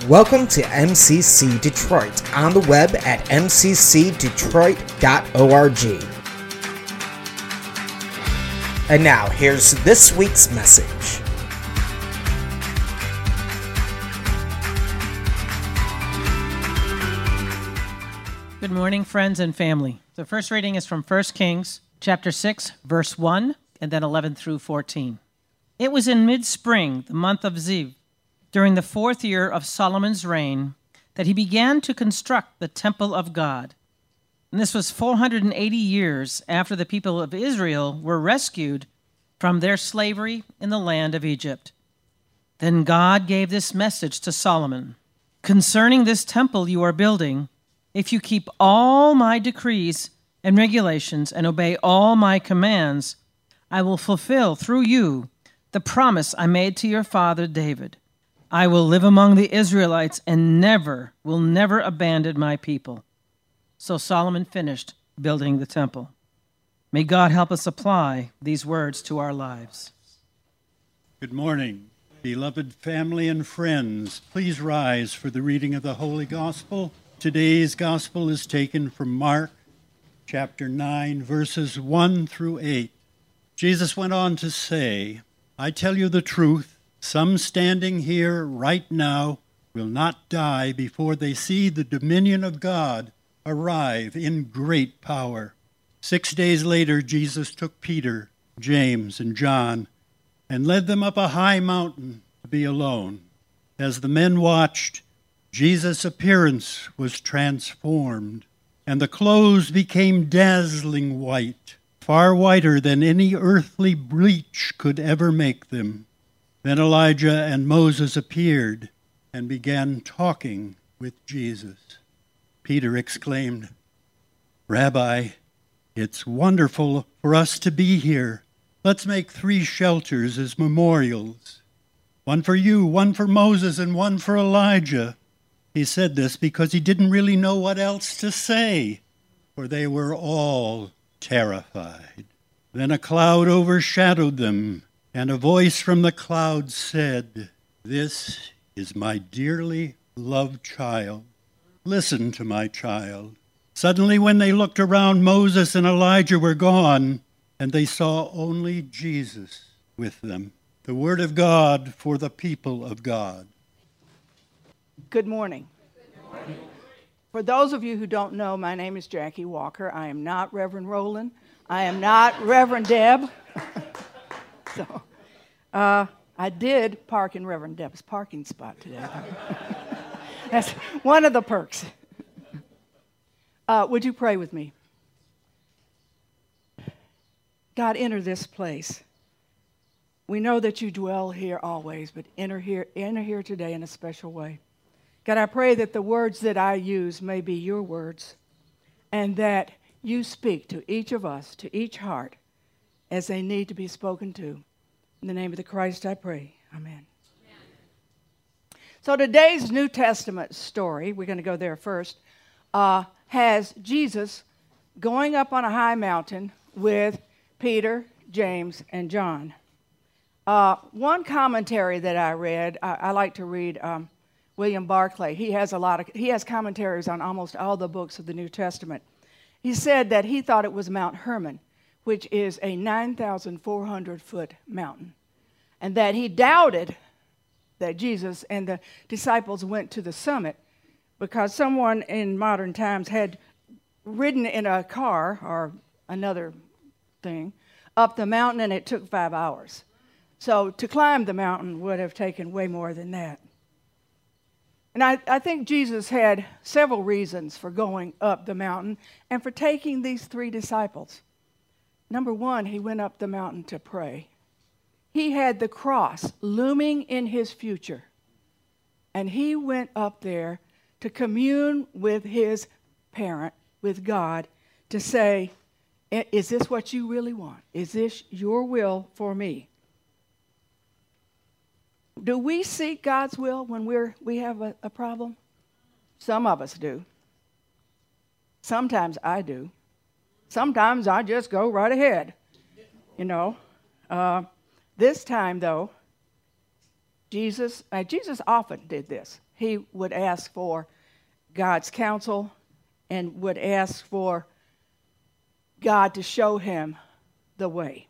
Welcome to MCC Detroit on the web at mccdetroit.org. And now, here's this week's message. Good morning, friends and family. The first reading is from 1 Kings chapter 6, verse 1, and then 11 through 14. It was in mid-spring, the month of Ziv, during the 4th year of Solomon's reign, that he began to construct the temple of God. And this was 480 years after the people of Israel were rescued from their slavery in the land of Egypt. Then God gave this message to Solomon: "Concerning this temple you are building, if you keep all my decrees and regulations and obey all my commands, I will fulfill through you the promise I made to your father David. I will live among the Israelites and will never abandon my people." So Solomon finished building the temple. May God help us apply these words to our lives. Good morning, beloved family and friends. Please rise for the reading of the Holy Gospel. Today's Gospel is taken from Mark chapter 9, verses 1 through 8. Jesus went on to say, "I tell you the truth, some standing here right now will not die before they see the dominion of God arrive in great power." 6 days later, Jesus took Peter, James, and John and led them up a high mountain to be alone. As the men watched, Jesus' appearance was transformed, and the clothes became dazzling white, far whiter than any earthly bleach could ever make them. Then Elijah and Moses appeared and began talking with Jesus. Peter exclaimed, "Rabbi, it's wonderful for us to be here. Let's make 3 shelters as memorials. One for you, one for Moses, and one for Elijah." He said this because he didn't really know what else to say, for they were all terrified. Then a cloud overshadowed them, and a voice from the cloud said, "This is my dearly loved child. Listen to my child." Suddenly, when they looked around, Moses and Elijah were gone, and they saw only Jesus with them. The word of God for the people of God. Good morning. For those of you who don't know, my name is Jackie Walker. I am not Reverend Roland. I am not Reverend Deb. So, I did park in Reverend Deb's parking spot today. That's one of the perks. Would you pray with me? God, enter this place. We know that you dwell here always, but enter here today in a special way. God, I pray that the words that I use may be your words, and that you speak to each of us, to each heart, as they need to be spoken to. In the name of the Christ I pray. Amen. So today's New Testament story, we're going to go there first, has Jesus going up on a high mountain with Peter, James, and John. One commentary that I read, I like to read William Barclay. He has commentaries on almost all the books of the New Testament. He said that he thought it was Mount Hermon, which is a 9,400-foot mountain, and that he doubted that Jesus and the disciples went to the summit because someone in modern times had ridden in a car or another thing up the mountain, and it took 5 hours. So to climb the mountain would have taken way more than that. And I think Jesus had several reasons for going up the mountain and for taking these 3 disciples. Number one, he went up the mountain to pray. He had the cross looming in his future, and he went up there to commune with his parent, with God, to say, "Is this what you really want? Is this your will for me?" Do we seek God's will when we have a problem? Some of us do. Sometimes I do. Sometimes I just go right ahead, This time, though, Jesus often did this. he would ask for God's counsel and would ask for God to show him the way.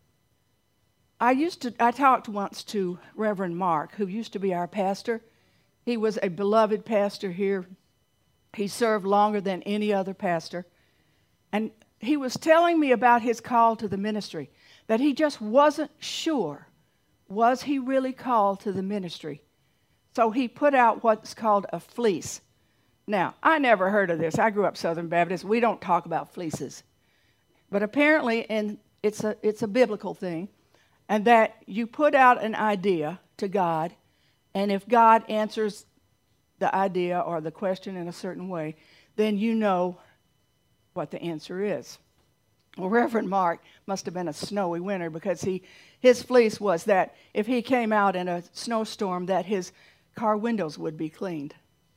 I talked once to Reverend Mark, who used to be our pastor. He was a beloved pastor here. He served longer than any other pastor. And he was telling me about his call to the ministry, that he just wasn't sure, was he really called to the ministry? So he put out what's called a fleece. Now, I never heard of this. I grew up Southern Baptist. We don't talk about fleeces. But apparently, it's a biblical thing, and that you put out an idea to God, and if God answers the idea or the question in a certain way, then you know what the answer is. Well, Reverend Mark must have been a snowy winter, because his fleece was that if he came out in a snowstorm, that his car windows would be cleaned.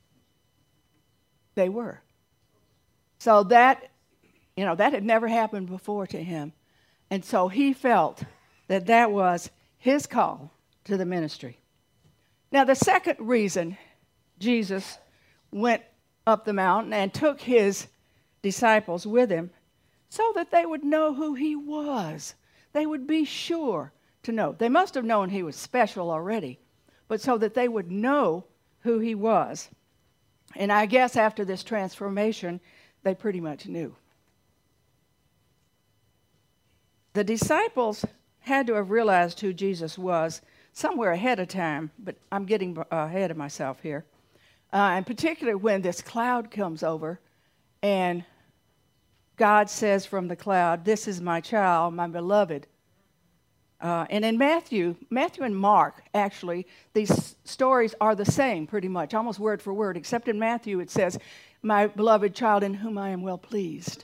They were. So that had never happened before to him. And so he felt that was his call to the ministry. Now, the second reason Jesus went up the mountain and took his disciples with him, so that they would know who he was. They would be sure to know. They must have known he was special already, but so that they would know who he was. And I guess after this transformation, they pretty much knew. The disciples had to have realized who Jesus was somewhere ahead of time, but I'm getting ahead of myself here. And particularly when this cloud comes over and God says from the cloud, "This is my child, my beloved." And in Matthew and Mark, actually, these stories are the same pretty much, almost word for word, except in Matthew it says, "My beloved child in whom I am well pleased."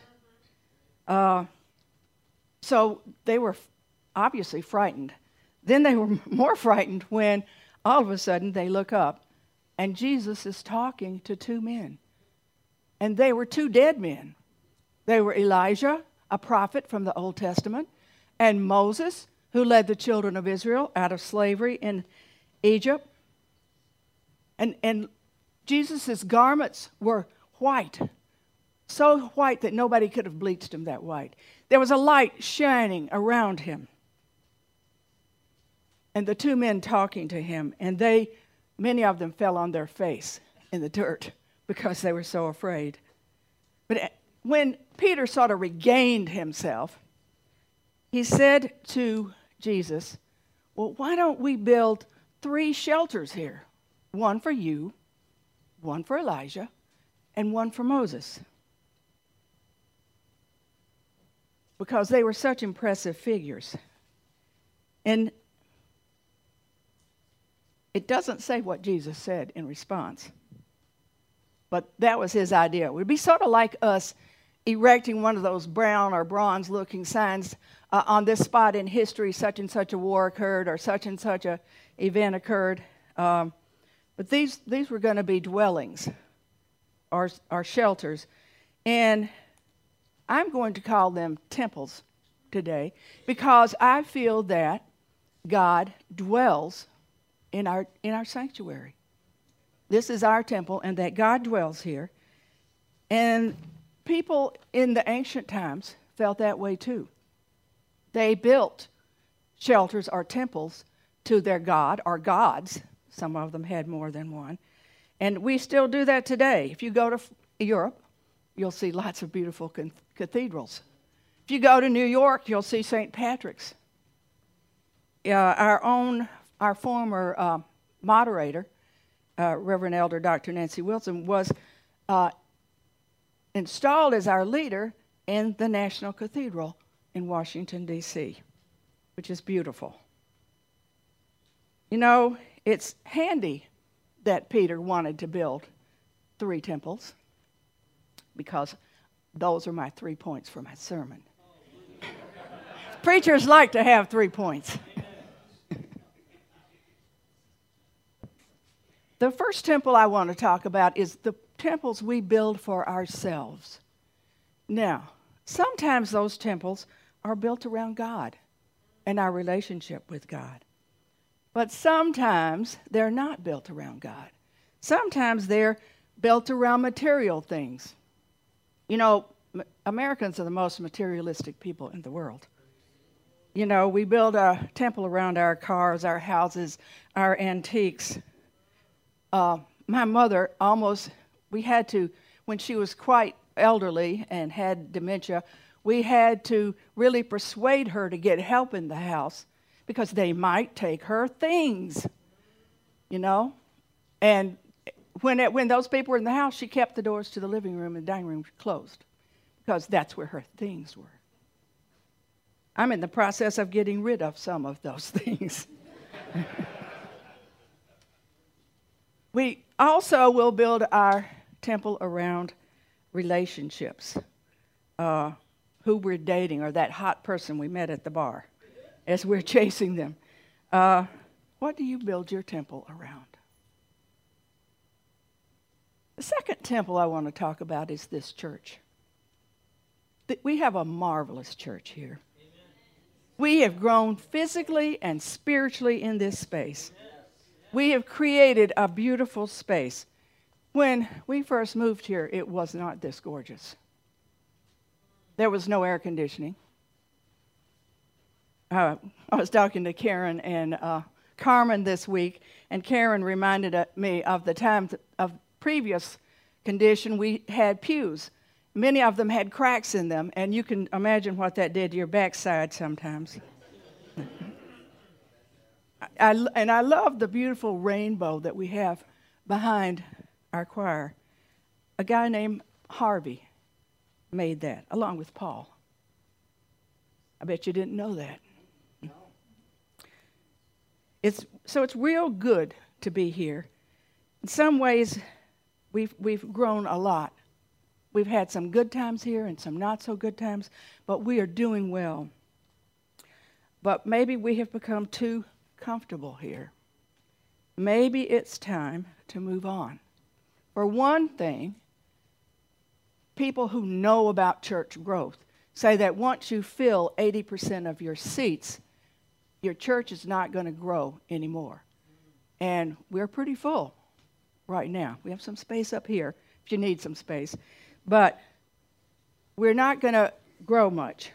So they were obviously frightened. Then they were more frightened when all of a sudden they look up and Jesus is talking to two men. And they were two dead men. They were Elijah, a prophet from the Old Testament, and Moses, who led the children of Israel out of slavery in Egypt. And Jesus' garments were white, so white that nobody could have bleached them that white. There was a light shining around him. And the two men talking to him, and many of them fell on their face in the dirt because they were so afraid. But when Peter sort of regained himself, he said to Jesus, "Well, why don't we build 3 shelters here? One for you, one for Elijah, and one for Moses." Because they were such impressive figures. And it doesn't say what Jesus said in response. But that was his idea. It would be sort of like us erecting one of those brown or bronze-looking signs on this spot in history, such and such a war occurred or such and such a event occurred. But these were going to be dwellings or shelters. And I'm going to call them temples today because I feel that God dwells in our sanctuary. This is our temple, and that God dwells here. And people in the ancient times felt that way too. They built shelters or temples to their god or gods. Some of them had more than one. And we still do that today. If you go to Europe, you'll see lots of beautiful cathedrals. If you go to New York, you'll see St. Patrick's. Our former moderator, Reverend Elder Dr. Nancy Wilson, was installed as our leader in the National Cathedral in Washington, D.C., which is beautiful. You know, it's handy that Peter wanted to build 3 temples, because those are my 3 points for my sermon. Preachers like to have 3 points. The first temple I want to talk about is the temples we build for ourselves. Now, sometimes those temples are built around God and our relationship with God. But sometimes they're not built around God. Sometimes they're built around material things. You know, Americans are the most materialistic people in the world. You know, we build a temple around our cars, our houses, our antiques. My mother we had to, when she was quite elderly and had dementia, we had to really persuade her to get help in the house because they might take her things, you know. And when those people were in the house, she kept the doors to the living room and dining room closed because that's where her things were. I'm in the process of getting rid of some of those things. We also will build our temple around relationships. Who we're dating or that hot person we met at the bar as we're chasing them. What do you build your temple around? The second temple I want to talk about is this church. We have a marvelous church here. We have grown physically and spiritually in this space. We have created a beautiful space. When we first moved here, it was not this gorgeous. There was no air conditioning. I was talking to Karen and Carmen this week, and Karen reminded me of the times of previous condition we had pews. Many of them had cracks in them, and you can imagine what that did to your backside sometimes. I love the beautiful rainbow that we have behind our choir. A guy named Harvey made that, along with Paul. I bet you didn't know that. It's real good to be here. In some ways, we've grown a lot. We've had some good times here and some not so good times, but we are doing well. But maybe we have become too comfortable here. Maybe it's time to move on. For one thing, people who know about church growth say that once you fill 80% of your seats, your church is not going to grow anymore. And we're pretty full right now. We have some space up here if you need some space. But we're not going to grow much.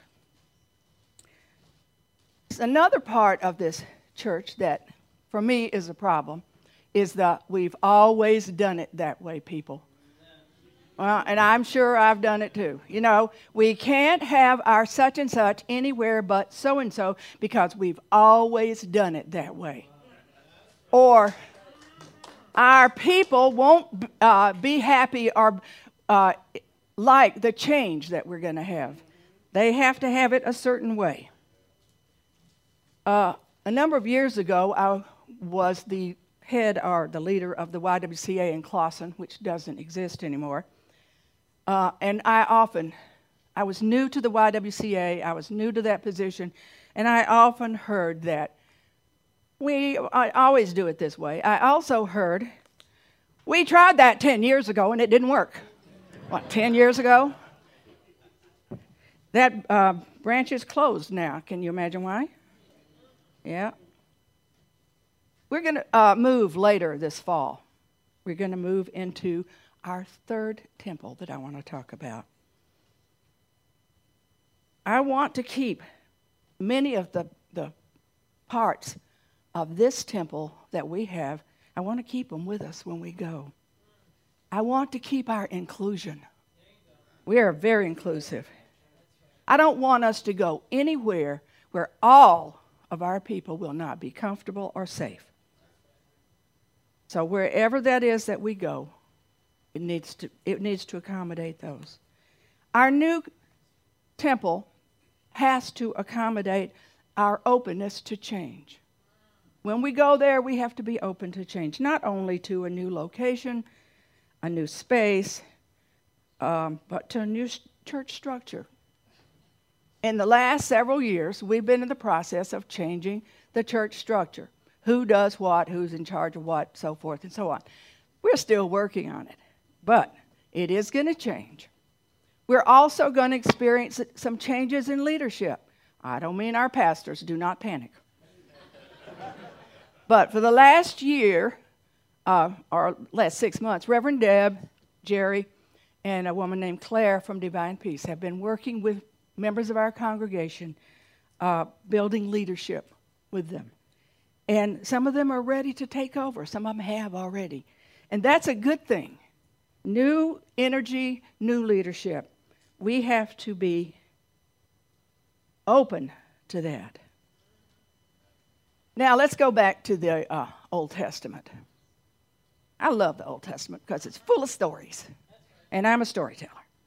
Another part of this church that, for me, is a problem is that we've always done it that way, people. Well, and I'm sure I've done it too. You know, we can't have our such and such anywhere but so and so because we've always done it that way. Or our people won't be happy or like the change that we're going to have. They have to have it a certain way. A number of years ago, I was the head or the leader of the YWCA in Clawson, which doesn't exist anymore. And I was new to the YWCA, I was new to that position, and I often heard that I always do it this way. I also heard, we tried that 10 years ago and it didn't work. What, 10 years ago? That branch is closed now. Can you imagine why? Yeah. We're going to move later this fall. We're going to move into our third temple that I want to talk about. I want to keep many of the parts of this temple that we have. I want to keep them with us when we go. I want to keep our inclusion. We are very inclusive. I don't want us to go anywhere where all of our people will not be comfortable or safe. So wherever that is that we go, it needs to accommodate those. Our new temple has to accommodate our openness to change. When we go there, we have to be open to change, not only to a new location, a new space, but to a new church structure. In the last several years, we've been in the process of changing the church structure. Who does what, who's in charge of what, so forth and so on. We're still working on it, but it is going to change. We're also going to experience some changes in leadership. I don't mean our pastors, do not panic. But for the last year, or last 6 months, Reverend Deb, Jerry, and a woman named Claire from Divine Peace have been working with members of our congregation, building leadership with them. And some of them are ready to take over. Some of them have already. And that's a good thing. New energy, new leadership. We have to be open to that. Now, let's go back to the Old Testament. I love the Old Testament because it's full of stories. And I'm a storyteller.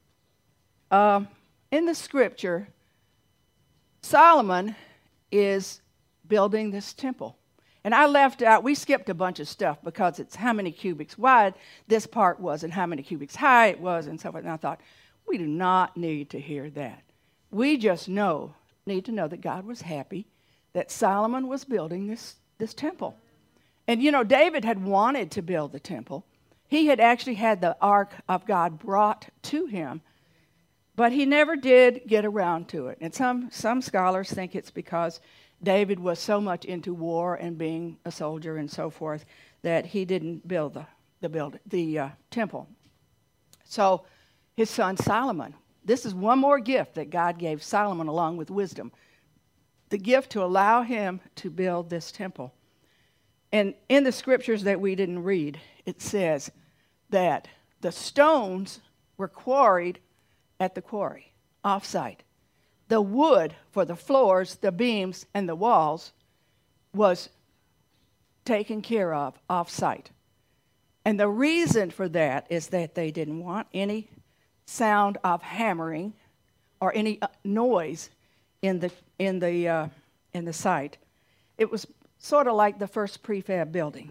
In the scripture, Solomon is building this temple. And I left out, we skipped a bunch of stuff because it's how many cubits wide this part was and how many cubits high it was and so forth. And I thought, we do not need to hear that. We just need to know that God was happy that Solomon was building this temple. And you know, David had wanted to build the temple. He had actually had the ark of God brought to him, but he never did get around to it. And some scholars think it's because David was so much into war and being a soldier and so forth that he didn't build the temple. So his son Solomon, this is one more gift that God gave Solomon along with wisdom, the gift to allow him to build this temple. And in the scriptures that we didn't read, it says that the stones were quarried at the quarry, off-site. The wood for the floors, the beams, and the walls was taken care of off-site. And the reason for that is that they didn't want any sound of hammering or any noise in the site. It was sort of like the first prefab building.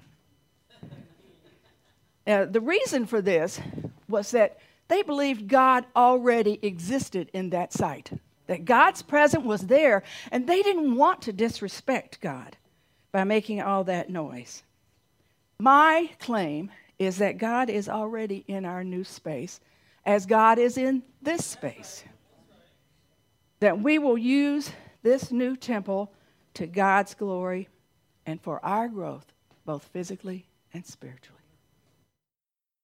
The reason for this was that they believed God already existed in that site, that God's presence was there, and they didn't want to disrespect God by making all that noise. My claim is that God is already in our new space, as God is in this space. That we will use this new temple to God's glory and for our growth, both physically and spiritually.